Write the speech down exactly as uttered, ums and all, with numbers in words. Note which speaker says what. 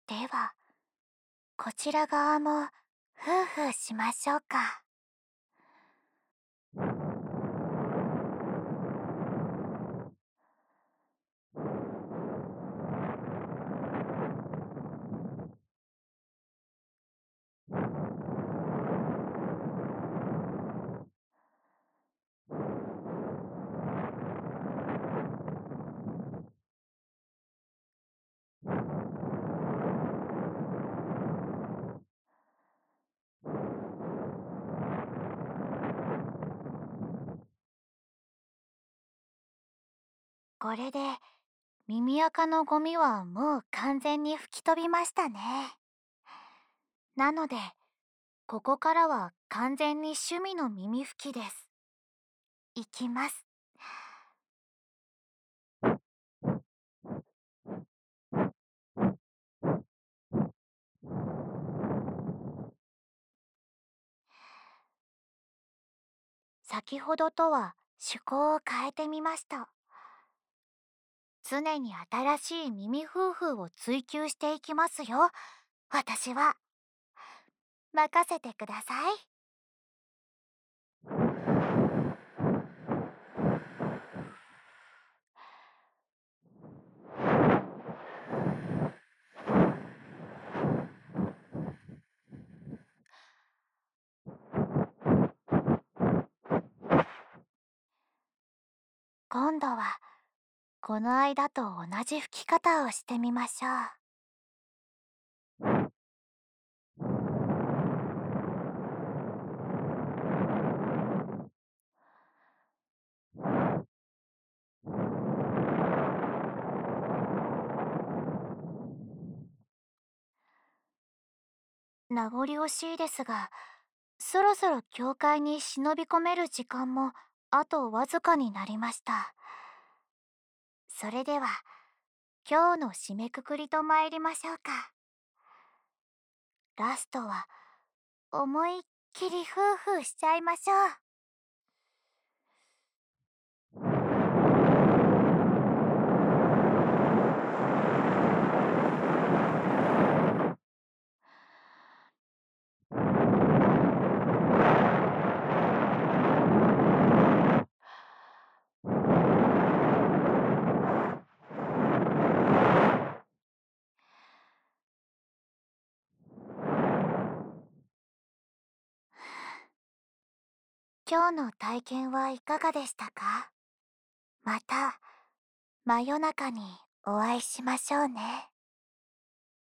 Speaker 1: では、こちら側もふうふうしましょうか。これで耳垢のゴミはもう完全に吹き飛びましたね。なので、ここからは完全に趣味の耳拭きです。いきます。先ほどとは趣向を変えてみました。常に新しい耳フーフーを追求していきますよ、私は。任せてください。今度はこの間と同じ吹き方をしてみましょう。名残惜しいですが、そろそろ教会に忍び込める時間もあとわずかになりました。それでは今日の締めくくりと参りましょうか。ラストは思いっきりフーフーしちゃいましょう。今日の体験はいかがでしたか？また真夜中にお会いしましょうね。